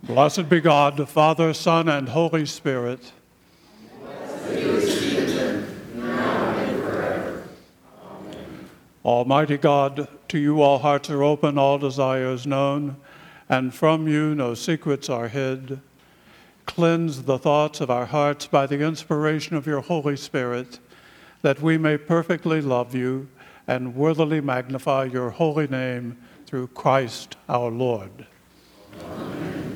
Blessed be God, the Father, Son, and Holy Spirit. Almighty God, to you all hearts are open, all desires known, and from you no secrets are hid. Cleanse the thoughts of our hearts by the inspiration of your Holy Spirit, that we may perfectly love you and worthily magnify your holy name through Christ our Lord. Amen.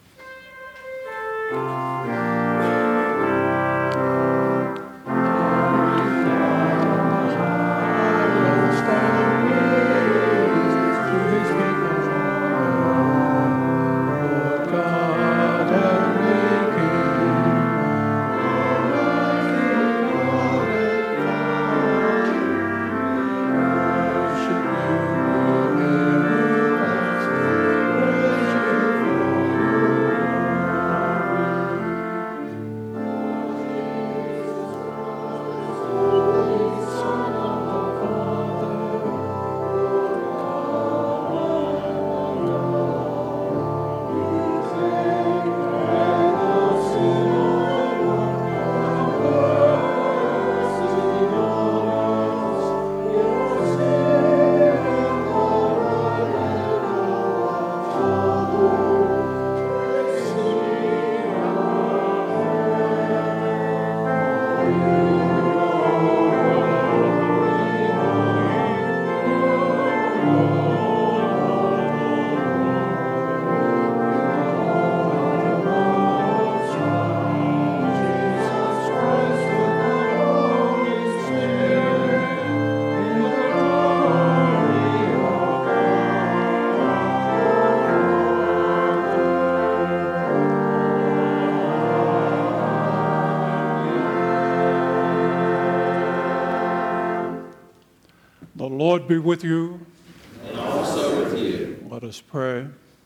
The Lord be with you. And also with you. Let us pray.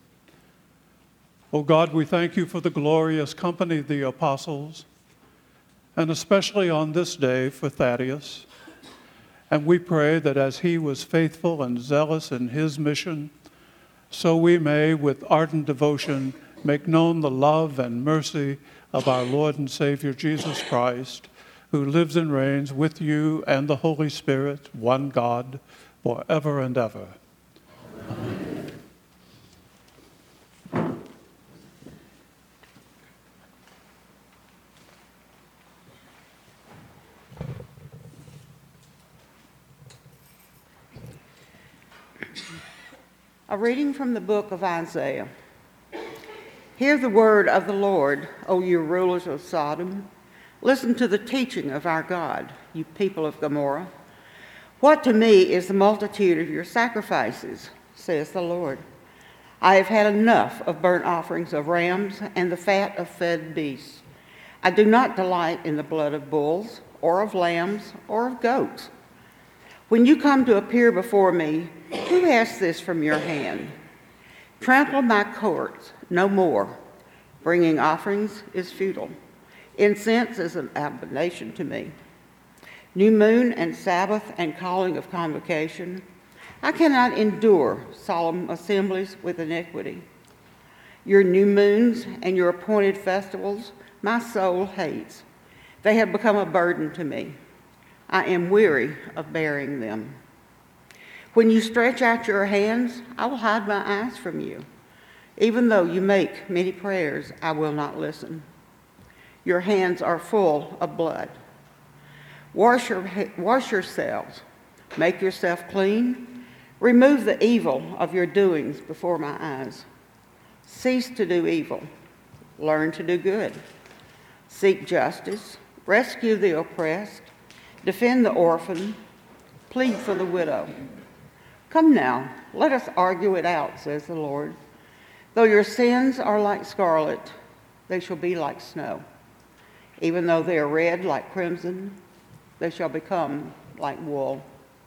O God, we thank you for the glorious company of the apostles, and especially on this day for Thaddeus. And we pray that as he was faithful and zealous in his mission, so we may, with ardent devotion, make known the love and mercy of our Lord and Savior Jesus Christ, who lives and reigns with you and the Holy Spirit, one God, forever and ever. Amen. A reading from the book of Isaiah. Hear the word of the Lord, O you rulers of Sodom. Listen to the teaching of our God, you people of Gomorrah. What to me is the multitude of your sacrifices, says the Lord. I have had enough of burnt offerings of rams and the fat of fed beasts. I do not delight in the blood of bulls or of lambs or of goats. When you come to appear before me, who asks this from your hand? Trample my courts no more. Bringing offerings is futile. Incense is an abomination to me. New moon and Sabbath and calling of convocation. I cannot endure solemn assemblies with iniquity. Your new moons and your appointed festivals, my soul hates. They have become a burden to me. I am weary of bearing them. When you stretch out your hands, I will hide my eyes from you. Even though you make many prayers, I will not listen. Your hands are full of blood. Wash yourselves. Make yourself clean. Remove the evil of your doings before my eyes. Cease to do evil. Learn to do good. Seek justice. Rescue the oppressed. Defend the orphan. Plead for the widow. Come now, let us argue it out, says the Lord. Though your sins are like scarlet, they shall be like snow. Even though they are red like crimson, they shall become like wool.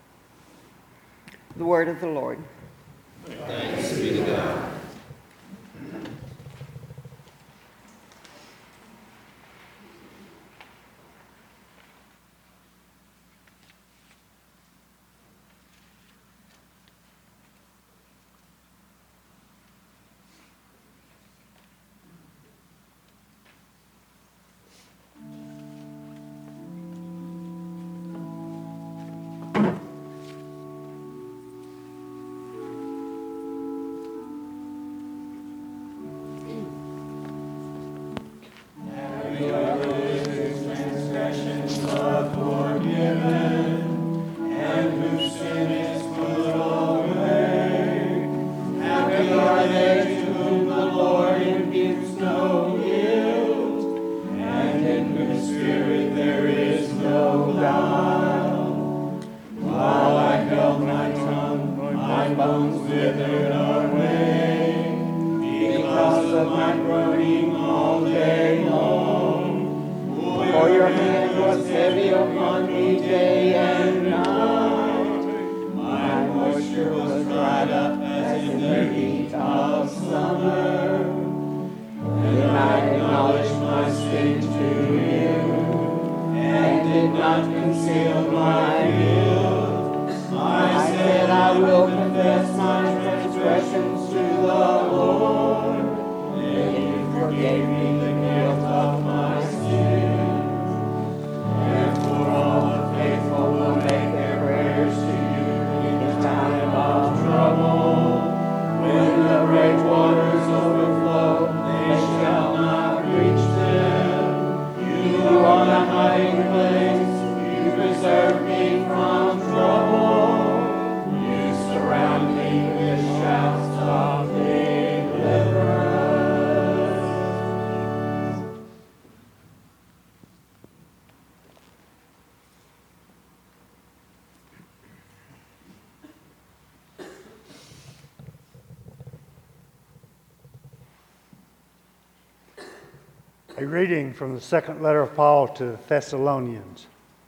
The word of the Lord. Thanks be to God. A reading from the second letter of Paul to the Thessalonians.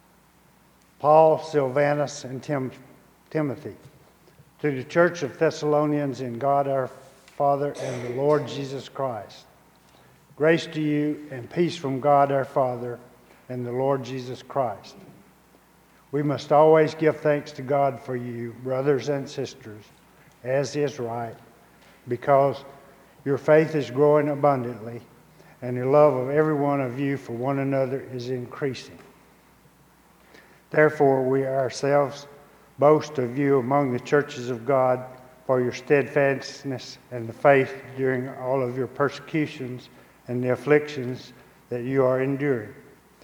Paul, Silvanus, and Timothy, to the church of Thessalonians in God our Father and the Lord Jesus Christ. Grace to you and peace from God our Father and the Lord Jesus Christ. We must always give thanks to God for you, brothers and sisters, as is right, because your faith is growing abundantly, and the love of every one of you for one another is increasing. Therefore, we ourselves boast of you among the churches of God for your steadfastness and the faith during all of your persecutions and the afflictions that you are enduring.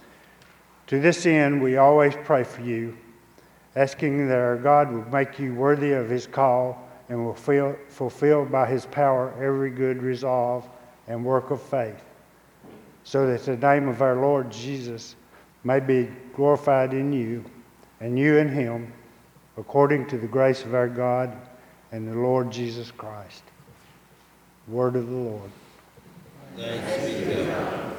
To this end, we always pray for you, asking that our God will make you worthy of his call and will fulfill by his power every good resolve and work of faith, so that the name of our Lord Jesus may be glorified in you, and you in him, according to the grace of our God and the Lord Jesus Christ. Word of the Lord. Thanks be to God.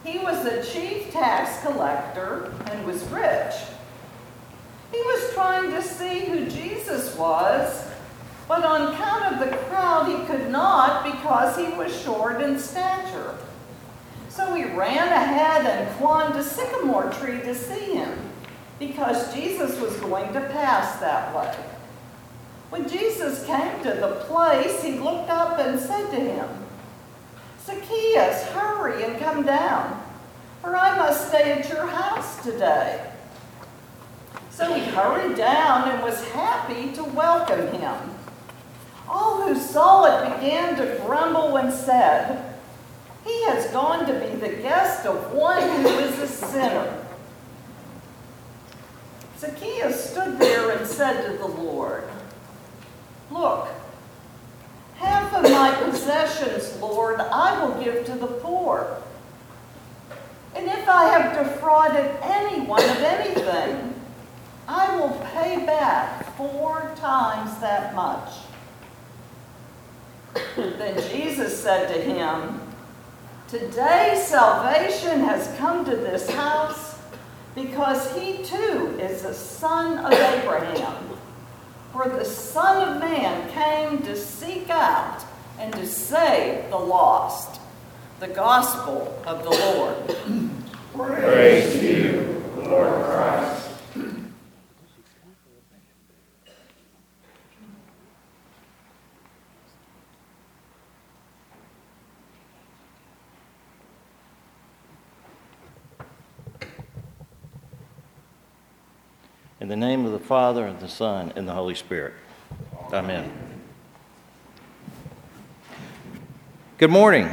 He was a chief tax collector and was rich. He was trying to see who Jesus was, but on account of the crowd he could not because he was short in stature. So he ran ahead and climbed a sycamore tree to see him, because Jesus was going to pass that way. When Jesus came to the place, he looked up and said to him, "Zacchaeus, hurry and come down, for I must stay at your house today." So he hurried down and was happy to welcome him. All who saw it began to grumble and said, "He has gone to be the guest of one who is a sinner." Zacchaeus stood there and said to the Lord, "Look, half of my possessions, Lord, I will give to the poor. And if I have defrauded anyone of anything, I will pay back 4 times that much." Then Jesus said to him, "Today salvation has come to this house, because he too is a son of Abraham. For the Son of Man came to seek out and to save the lost." The Gospel of the Lord. Praise to you, Lord Christ. In the name of the Father, and the Son, and the Holy Spirit. Amen. Good morning.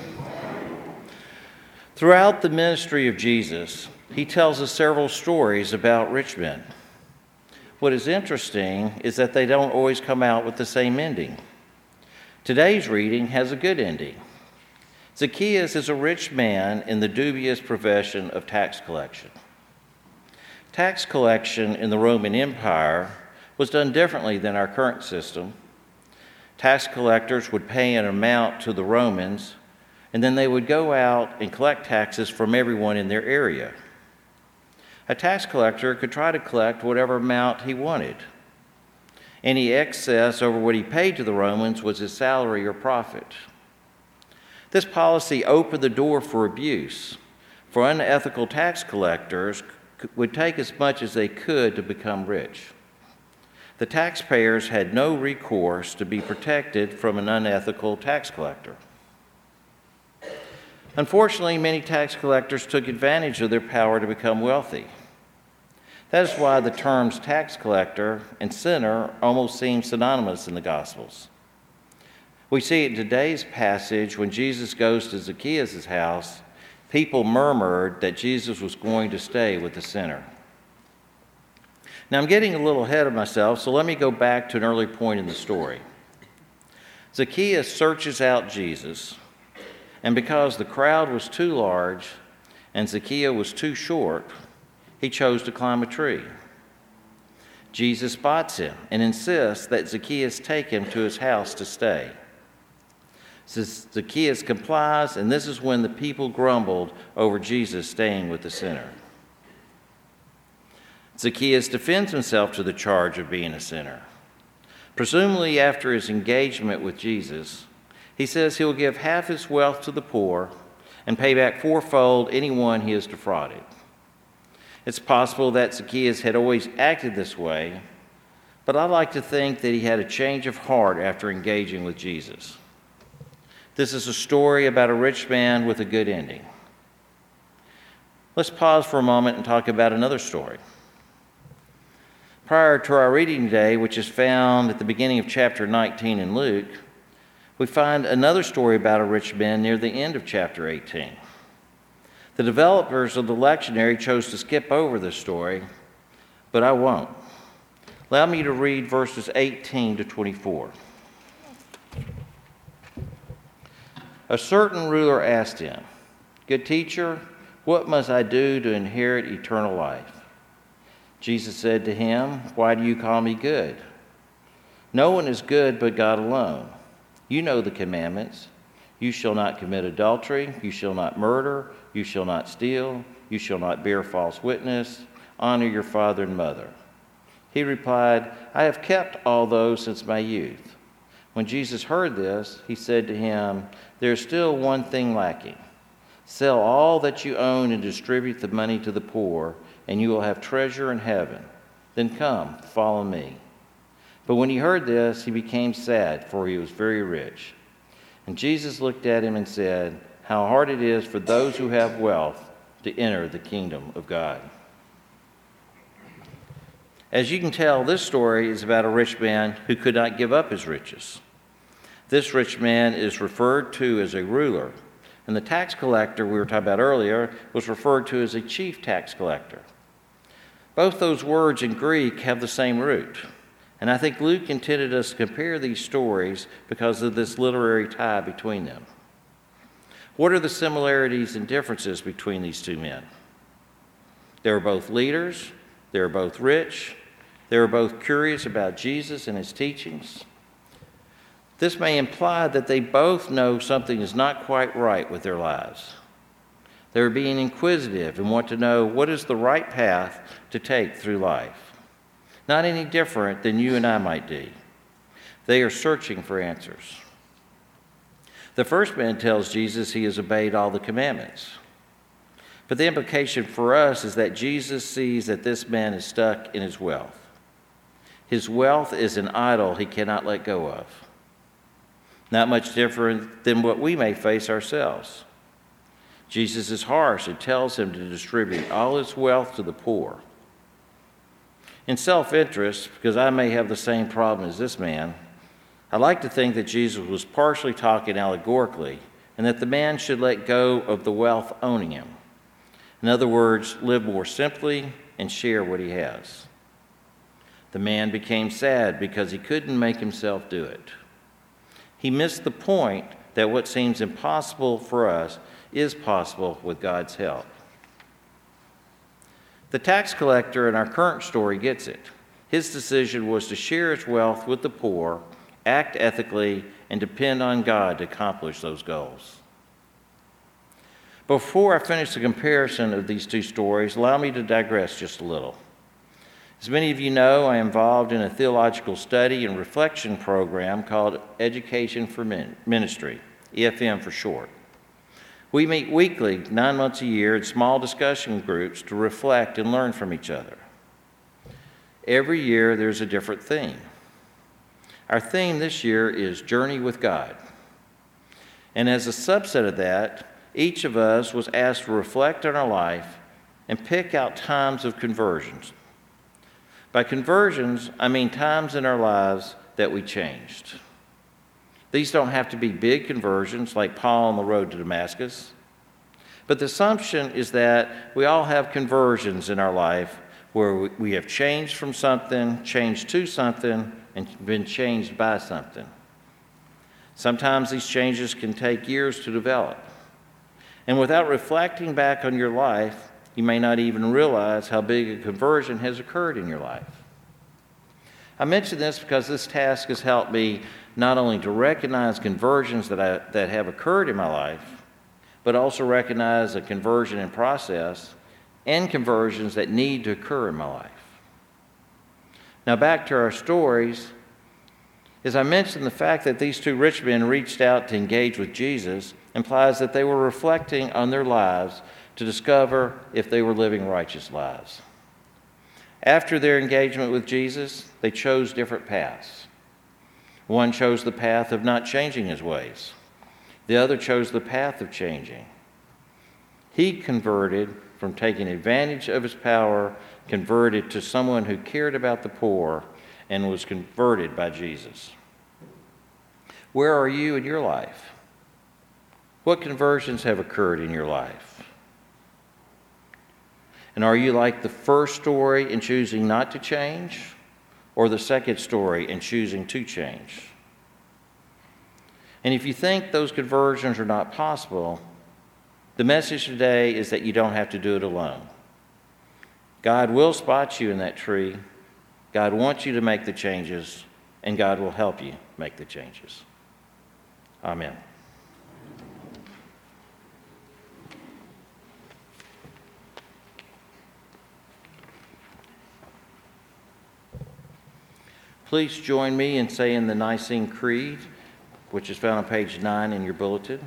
Throughout the ministry of Jesus, he tells us several stories about rich men. What is interesting is that they don't always come out with the same ending. Today's reading has a good ending. Zacchaeus is a rich man in the dubious profession of tax collection. Tax collection in the Roman Empire was done differently than our current system. Tax collectors would pay an amount to the Romans, and then they would go out and collect taxes from everyone in their area. A tax collector could try to collect whatever amount he wanted. Any excess over what he paid to the Romans was his salary or profit. This policy opened the door for abuse, for unethical tax collectors would take as much as they could to become rich. The taxpayers had no recourse to be protected from an unethical tax collector. Unfortunately, many tax collectors took advantage of their power to become wealthy. That is why the terms tax collector and sinner almost seem synonymous in the Gospels. We see it in today's passage when Jesus goes to Zacchaeus' house. People murmured that Jesus was going to stay with the sinner. Now, I'm getting a little ahead of myself, so let me go back to an early point in the story. Zacchaeus searches out Jesus, and because the crowd was too large and Zacchaeus was too short, he chose to climb a tree. Jesus spots him and insists that Zacchaeus take him to his house to stay. Zacchaeus complies, and this is when the people grumbled over Jesus staying with the sinner. Zacchaeus defends himself to the charge of being a sinner. Presumably after his engagement with Jesus, he says he'll give half his wealth to the poor and pay back 4-fold anyone he has defrauded. It's possible that Zacchaeus had always acted this way, but I like to think that he had a change of heart after engaging with Jesus. This is a story about a rich man with a good ending. Let's pause for a moment and talk about another story. Prior to our reading today, which is found at the beginning of chapter 19 in Luke, we find another story about a rich man near the end of chapter 18. The developers of the lectionary chose to skip over this story, but I won't. Allow me to read verses 18 to 24. A certain ruler asked him, "Good teacher, what must I do to inherit eternal life?" Jesus said to him, "Why do you call me good? No one is good but God alone. You know the commandments. You shall not commit adultery. You shall not murder. You shall not steal. You shall not bear false witness. Honor your father and mother." He replied, "I have kept all those since my youth." When Jesus heard this, he said to him, "There is still one thing lacking. Sell all that you own and distribute the money to the poor, and you will have treasure in heaven. Then come, follow me." But when he heard this, he became sad, for he was very rich. And Jesus looked at him and said, "How hard it is for those who have wealth to enter the kingdom of God." As you can tell, this story is about a rich man who could not give up his riches. This rich man is referred to as a ruler, and the tax collector we were talking about earlier was referred to as a chief tax collector. Both those words in Greek have the same root, and I think Luke intended us to compare these stories because of this literary tie between them. What are the similarities and differences between these two men? They were both leaders, they were both rich, they were both curious about Jesus and his teachings. This may imply that they both know something is not quite right with their lives. They are being inquisitive and want to know what is the right path to take through life. Not any different than you and I might be. They are searching for answers. The first man tells Jesus he has obeyed all the commandments. But the implication for us is that Jesus sees that this man is stuck in his wealth. His wealth is an idol he cannot let go of. Not much different than what we may face ourselves. Jesus is harsh and tells him to distribute all his wealth to the poor. In self-interest, because I may have the same problem as this man, I like to think that Jesus was partially talking allegorically and that the man should let go of the wealth owning him. In other words, live more simply and share what he has. The man became sad because he couldn't make himself do it. He missed the point that what seems impossible for us is possible with God's help. The tax collector in our current story gets it. His decision was to share his wealth with the poor, act ethically, and depend on God to accomplish those goals. Before I finish the comparison of these two stories, allow me to digress just a little. As many of you know, I am involved in a theological study and reflection program called Education for Ministry, EFM for short. We meet weekly, 9 months a year, in small discussion groups to reflect and learn from each other. Every year, there's a different theme. Our theme this year is Journey with God. And as a subset of that, each of us was asked to reflect on our life and pick out times of conversions. By conversions, I mean times in our lives that we changed. These don't have to be big conversions like Paul on the road to Damascus. But the assumption is that we all have conversions in our life where we have changed from something, changed to something, and been changed by something. Sometimes these changes can take years to develop. And without reflecting back on your life, you may not even realize how big a conversion has occurred in your life. I mention this because this task has helped me not only to recognize conversions that have occurred in my life, but also recognize a conversion in process and conversions that need to occur in my life. Now back to our stories. As I mentioned, the fact that these two rich men reached out to engage with Jesus implies that they were reflecting on their lives to discover if they were living righteous lives. After their engagement with Jesus, they chose different paths. One chose the path of not changing his ways. The other chose the path of changing. He converted from taking advantage of his power, converted to someone who cared about the poor and was converted by Jesus. Where are you in your life? What conversions have occurred in your life? And are you like the first story in choosing not to change, or the second story in choosing to change? And if you think those conversions are not possible, the message today is that you don't have to do it alone. God will spot you in that tree. God wants you to make the changes, and God will help you make the changes. Amen. Please join me in saying the Nicene Creed, which is found on page 9 in your bulletin.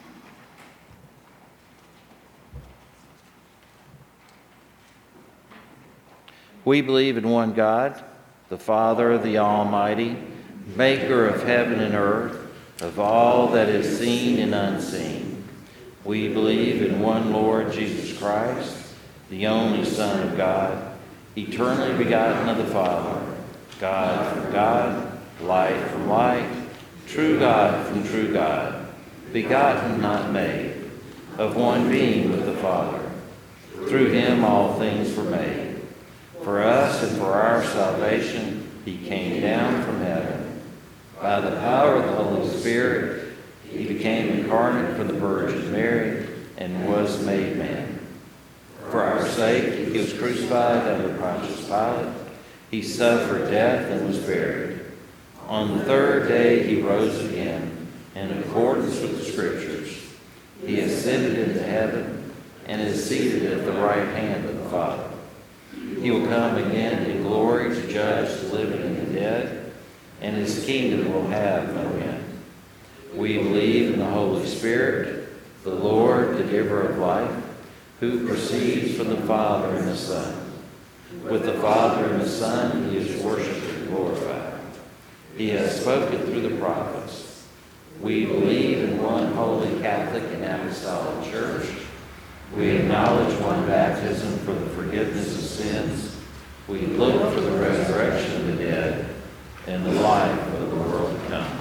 We believe in one God, the Father, the Almighty, maker of heaven and earth, of all that is seen and unseen. We believe in one Lord Jesus Christ, the only Son of God, eternally begotten of the Father, God from God, light from light, true God from true God, begotten, not made, of one being with the Father. Through him all things were made. For us and for our salvation, he came down from heaven. By the power of the Holy Spirit, he became incarnate from the Virgin Mary and was made man. For our sake, he was crucified under Pontius Pilate. He suffered death and was buried. On the third day, he rose again, in accordance with the Scriptures. He ascended into heaven and is seated at the right hand of the Father. He will come again in glory to judge the living and the dead, and his kingdom will have no end. We believe in the Holy Spirit, the Lord, the giver of life, who proceeds from the Father and the Son. With the Father and the Son, he is worshipped and glorified. He has spoken through the prophets. We believe in one holy Catholic and Apostolic Church. We acknowledge one baptism for the forgiveness of sins. We look for the resurrection of the dead and the life of the world to come.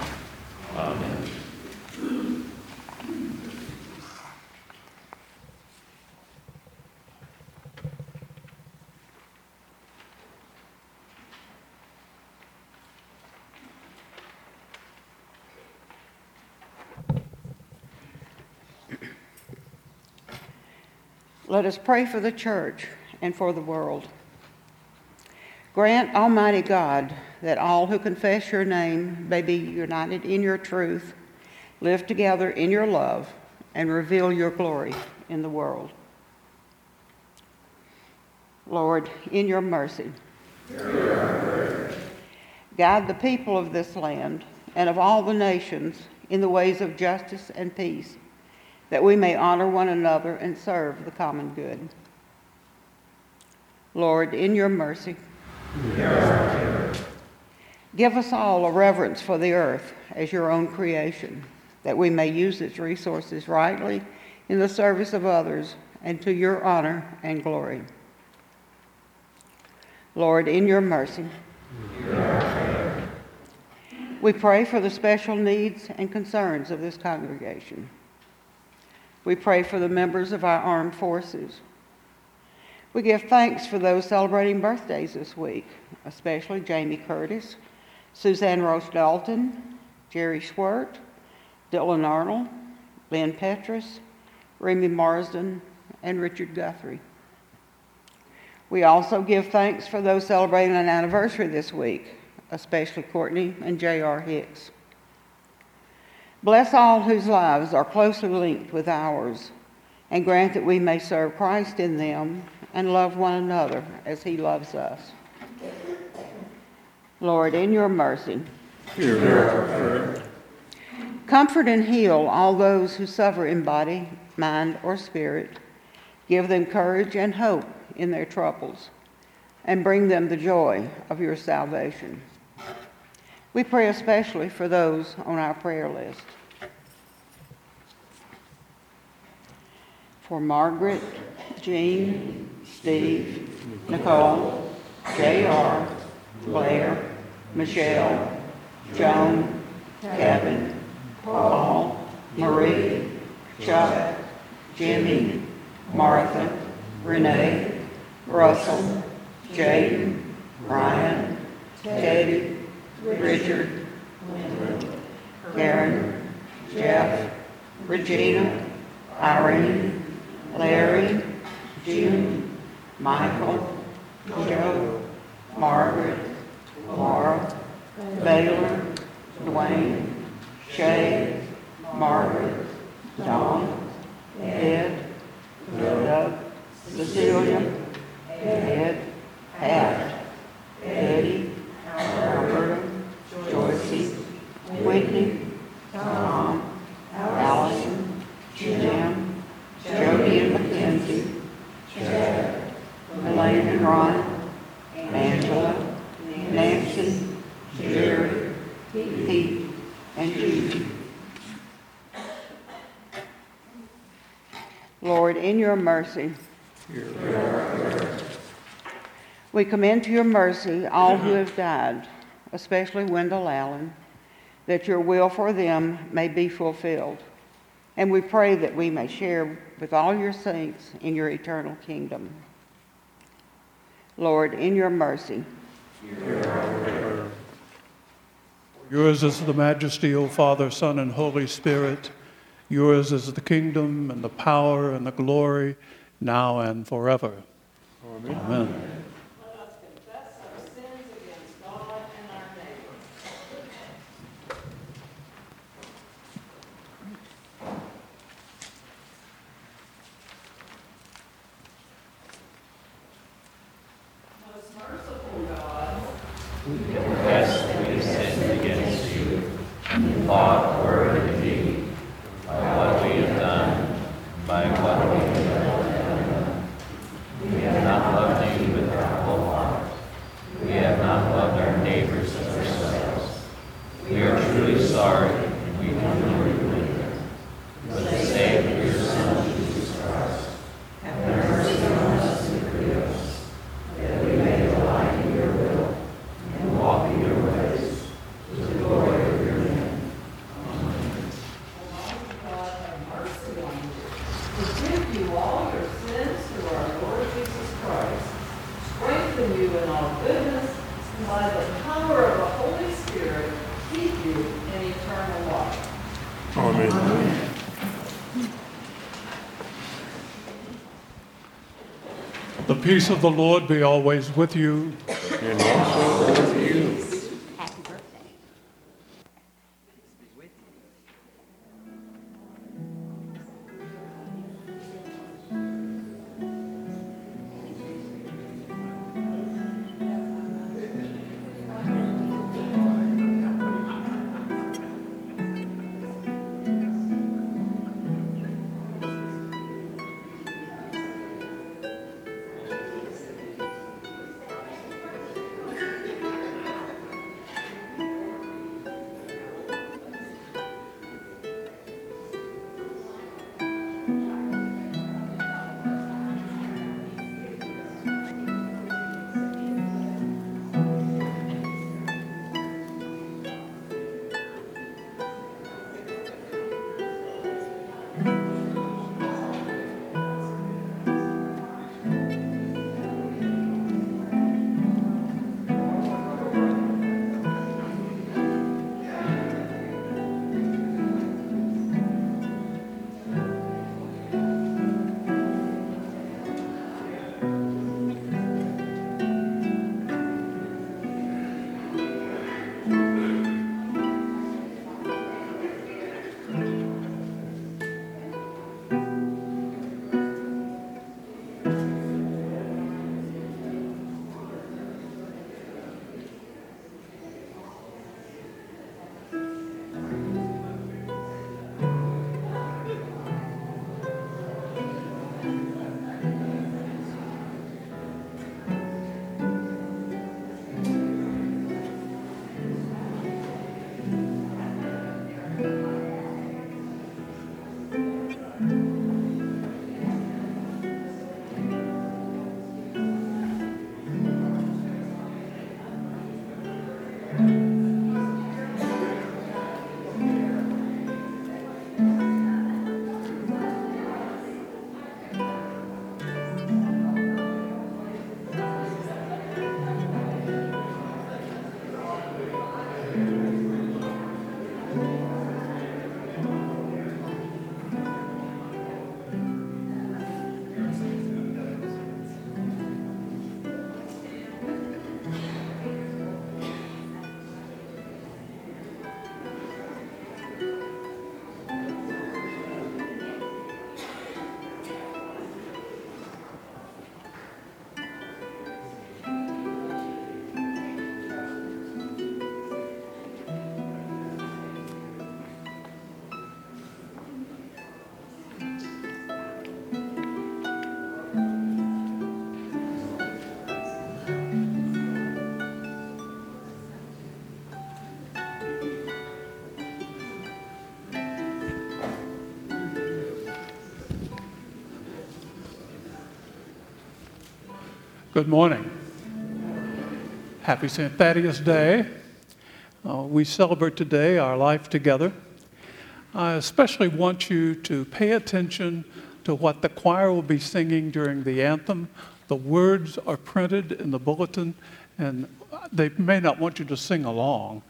Amen. Let us pray for the church and for the world. Grant, Almighty God, that all who confess your name may be united in your truth, live together in your love, and reveal your glory in the world. Lord, in your mercy, guide the people of this land and of all the nations in the ways of justice and peace, that we may honor one another and serve the common good. Lord, in your mercy, give us all a reverence for the earth as your own creation, that we may use its resources rightly in the service of others and to your honor and glory. Lord, in your mercy, we pray for the special needs and concerns of this congregation. We pray for the members of our armed forces. We give thanks for those celebrating birthdays this week, especially Jamie Curtis, Suzanne Roche Dalton, Jerry Schwert, Dylan Arnold, Lynn Petrus, Remy Marsden, and Richard Guthrie. We also give thanks for those celebrating an anniversary this week, especially Courtney and J.R. Hicks. Bless all whose lives are closely linked with ours, and grant that we may serve Christ in them and love one another as he loves us. Lord, in your mercy, hear our prayer. Comfort and heal all those who suffer in body, mind, or spirit. Give them courage and hope in their troubles, and bring them the joy of your salvation. We pray especially for those on our prayer list. For Margaret, Jean, Steve, Nicole, J.R., Blair, Michelle, Joan, Kevin, Paul, Marie, Chuck, Jimmy, Martha, Renee, Russell, Jaden, Ryan, Teddy, Richard, Karen, Jeff, Regina, Irene, Larry, June, Michael, Joe, Margaret, Laura, Baylor, Dwayne, Shay, Margaret, Dawn, Ed, Doug, Cecilia, Ed, Pat, Eddie, Alberta, Ron, Angela, Nancy, Jerry, Pete, and Judy. Lord, in your mercy, we commend to your mercy all who have died, especially Wendell Allen, that your will for them may be fulfilled. And we pray that we may share with all your saints in your eternal kingdom. Lord, in your mercy. Yours is the majesty, O Father, Son, and Holy Spirit. Yours is the kingdom and the power and the glory, now and forever. Amen. Amen. Let us confess our sins against God and our neighbor. Most merciful God, Confess that we have sinned against you in thought, word, and deed, by what we have done, by what we have done. We have not loved you with our whole heart. We have not loved our neighbors as ourselves. We are truly sorry, and we humbly repent. For the sake of your Son, Jesus Christ, have mercy on us and forgive us, that we may delight in your will and walk in your ways, to the glory of your name. Amen. Almighty God, have mercy on you. Forgive you all your sins through our Lord Jesus Christ. Strengthen you in all goodness, and by the power of the Holy Spirit, keep you in eternal life. Amen. The peace of the Lord be always with you. And also with you. Good morning. Happy St. Thaddeus Day. We celebrate today our life together. I especially want you to pay attention to what the choir will be singing during the anthem. The words are printed in the bulletin, and they may not want you to sing along,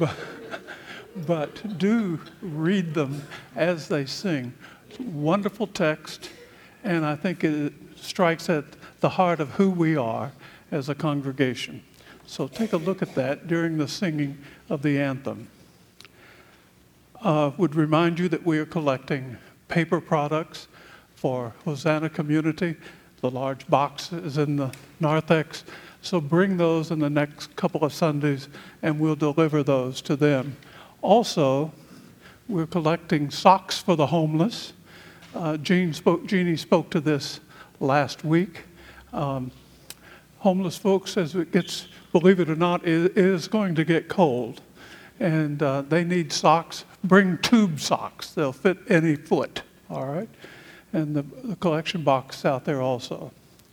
but do read them as they sing. Wonderful text, and I think it strikes at the heart of who we are as a congregation. So take a look at that during the singing of the anthem. Would remind you that we are collecting paper products for Hosanna Community. The large box is in the narthex, so bring those in the next couple of Sundays and we'll deliver those to them. Also, we're collecting socks for the homeless. Jeannie spoke to this last week. Homeless folks, as it gets, believe it or not, it is going to get cold. And they need socks. Bring tube socks. They'll fit any foot, all right? And the collection box is out there also.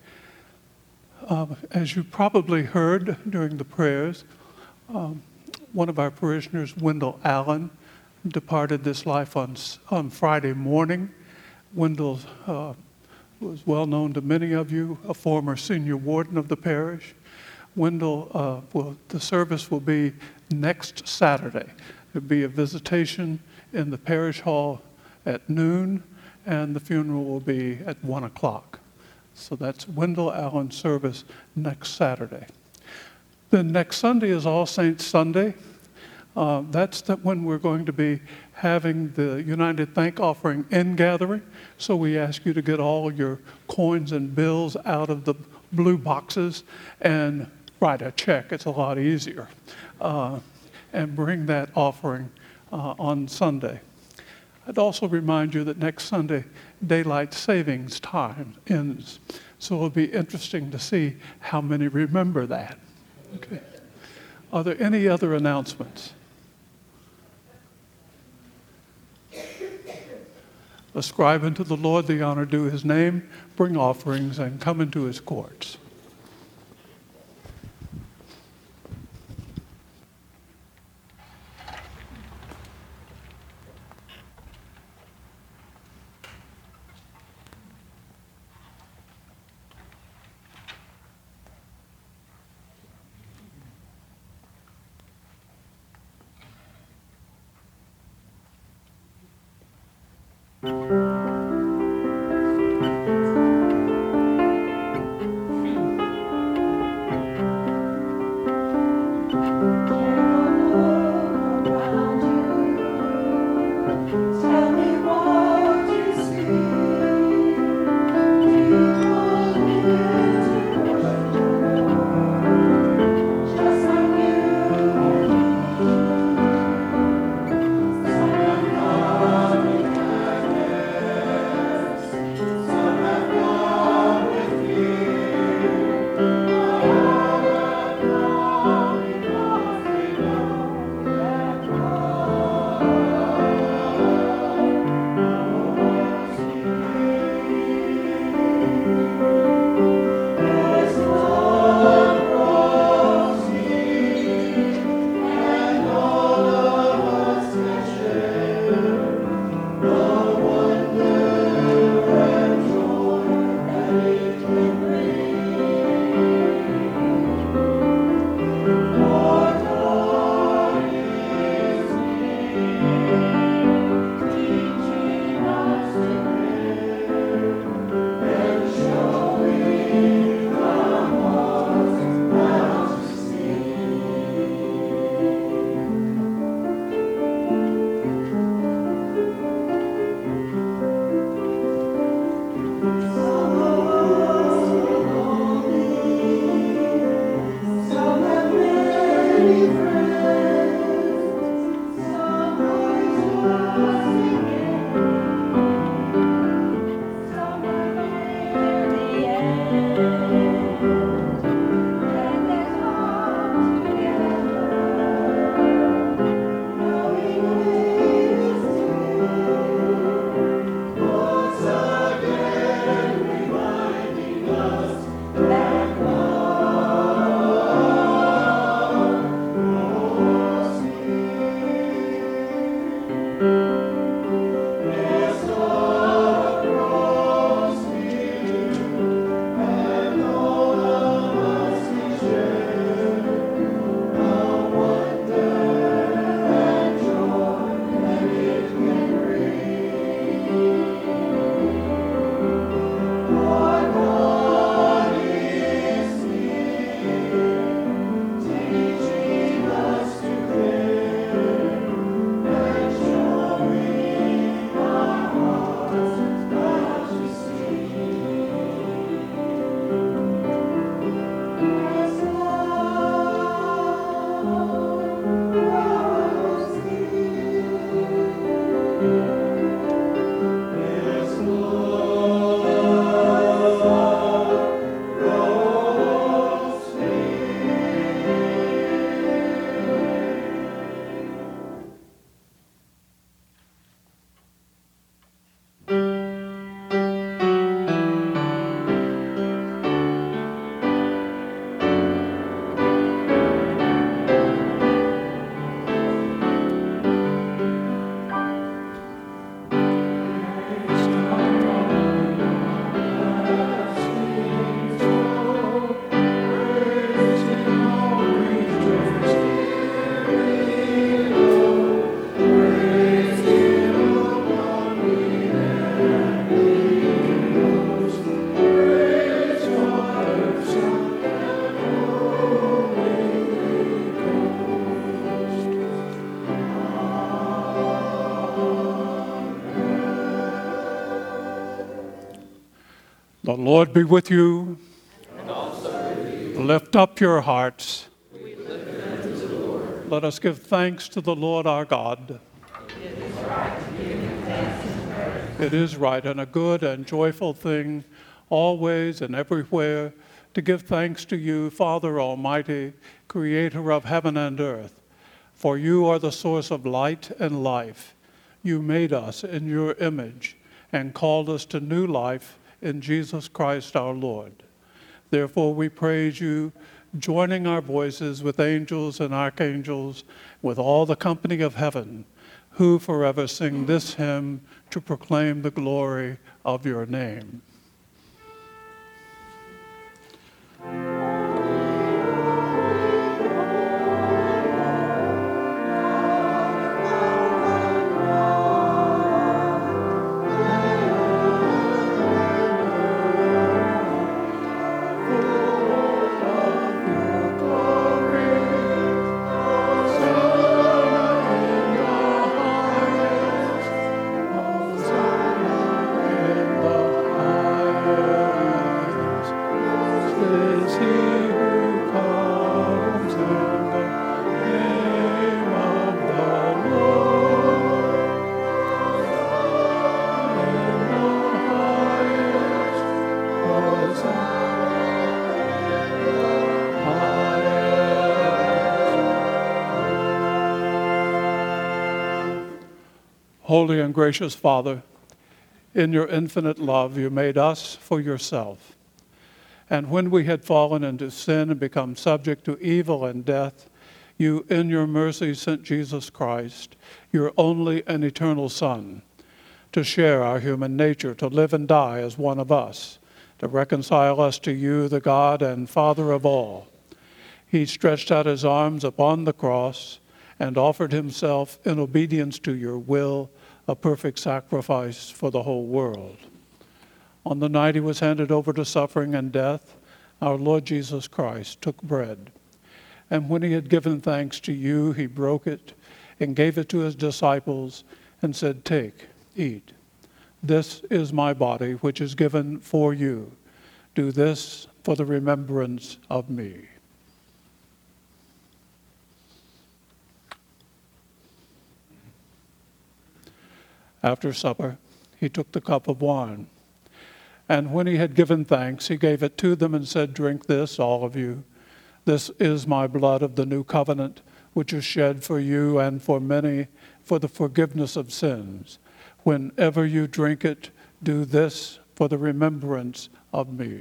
As you probably heard during the prayers, one of our parishioners, Wendell Allen, departed this life on Friday morning. Wendell was well known to many of you, a former senior warden of the parish. Wendell, the service will be next Saturday. There'll be a visitation in the parish hall at noon, and the funeral will be at 1 o'clock. So that's Wendell Allen's service next Saturday. Then next Sunday is All Saints Sunday. That's when we're going to be having the United Thank Offering Gathering. So we ask you to get all your coins and bills out of the blue boxes and write a check. It's a lot easier. And bring that offering on Sunday. I'd also remind you that next Sunday, daylight savings time ends. So it'll be interesting to see how many remember that. Okay. Are there any other announcements? Ascribe unto the Lord the honor due his name, bring offerings, and come into his courts. Back The Lord be with you. And also with you. Lift up your hearts. We lift them to the Lord. Let us give thanks to the Lord our God. It is right to give him thanks and praise. It is right and a good and joyful thing, always and everywhere, to give thanks to you, Father Almighty, Creator of heaven and earth. For you are the source of light and life. You made us in your image and called us to new life in Jesus Christ our Lord. Therefore we praise you, joining our voices with angels and archangels, with all the company of heaven, who forever sing this hymn to proclaim the glory of your name. Holy and gracious Father, in your infinite love, you made us for yourself. And when we had fallen into sin and become subject to evil and death, you, in your mercy, sent Jesus Christ, your only and eternal Son, to share our human nature, to live and die as one of us, to reconcile us to you, the God and Father of all. He stretched out his arms upon the cross and offered himself in obedience to your will, a perfect sacrifice for the whole world. On the night he was handed over to suffering and death, our Lord Jesus Christ took bread. And when he had given thanks to you, he broke it and gave it to his disciples and said, "Take, eat. This is my body, which is given for you. Do this for the remembrance of me." After supper, he took the cup of wine. And when he had given thanks, he gave it to them and said, "Drink this, all of you. This is my blood of the new covenant, which is shed for you and for many for the forgiveness of sins. Whenever you drink it, do this for the remembrance of me."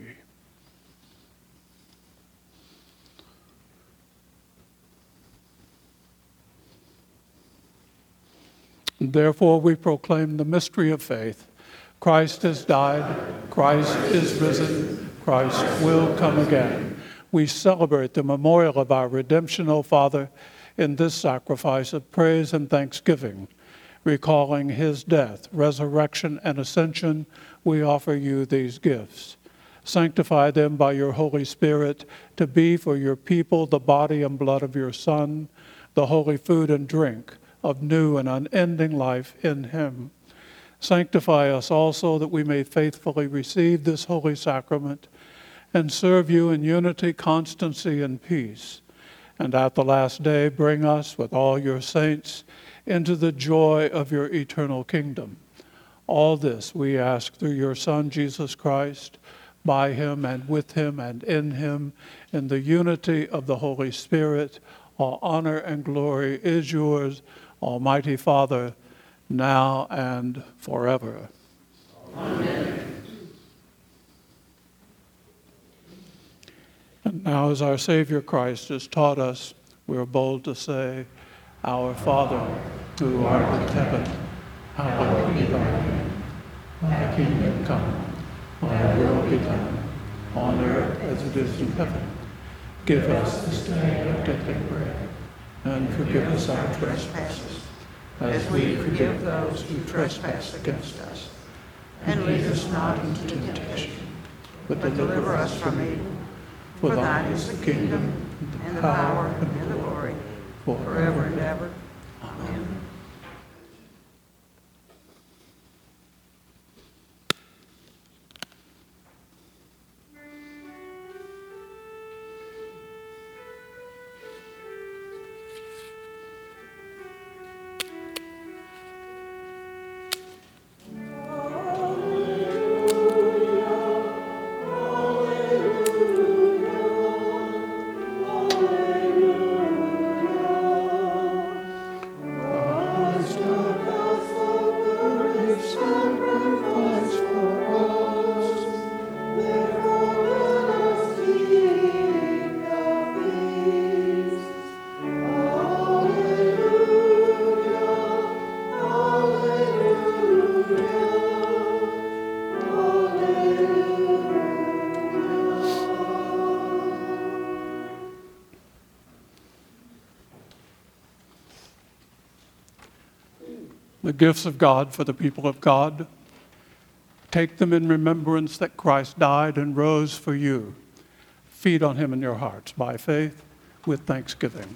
Therefore, we proclaim the mystery of faith. Christ has died, Christ is risen, Christ will come again. We celebrate the memorial of our redemption, O Father, in this sacrifice of praise and thanksgiving. Recalling his death, resurrection, and ascension, we offer you these gifts. Sanctify them by your Holy Spirit to be for your people the body and blood of your Son, the holy food and drink of new and unending life in him. Sanctify us also that we may faithfully receive this holy sacrament and serve you in unity, constancy, and peace. And at the last day, bring us with all your saints into the joy of your eternal kingdom. All this we ask through your Son, Jesus Christ, by him and with him and in him, in the unity of the Holy Spirit. All honor and glory is yours, Almighty Father, now and forever. Amen. And now, as our Savior Christ has taught us, we are bold to say, "Our Father, who art in heaven, hallowed be thy name. Thy kingdom come, thy will be done, on earth as it is in heaven. Give us this day our daily bread, and forgive us our trespasses, as we forgive those who trespass against us. And lead us not into temptation, but deliver us from evil. For thine is the kingdom, and the power, and the glory, forever and ever. Amen. the gifts of God for the people of God. Take them in remembrance that Christ died and rose for you. Feed on him in your hearts by faith with thanksgiving.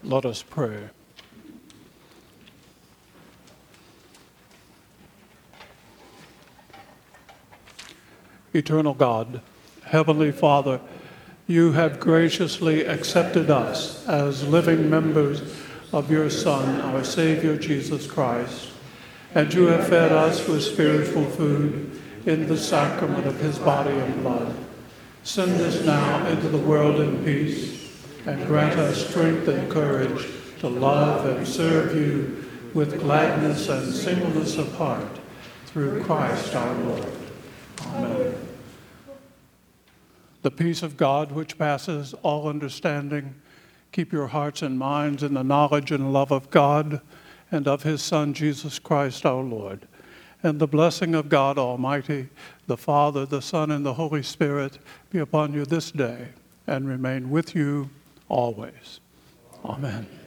Let us pray. Eternal God, Heavenly Father, you have graciously accepted us as living members of your Son, our Savior, Jesus Christ, and you have fed us with spiritual food in the sacrament of his body and blood. Send us now into the world in peace, and grant us strength and courage to love and serve you with gladness and singleness of heart, through Christ our Lord. Amen. The peace of God, which passes all understanding, keep your hearts and minds in the knowledge and love of God and of his Son, Jesus Christ our Lord. And the blessing of God Almighty, the Father, the Son, and the Holy Spirit be upon you this day and remain with you always. Amen.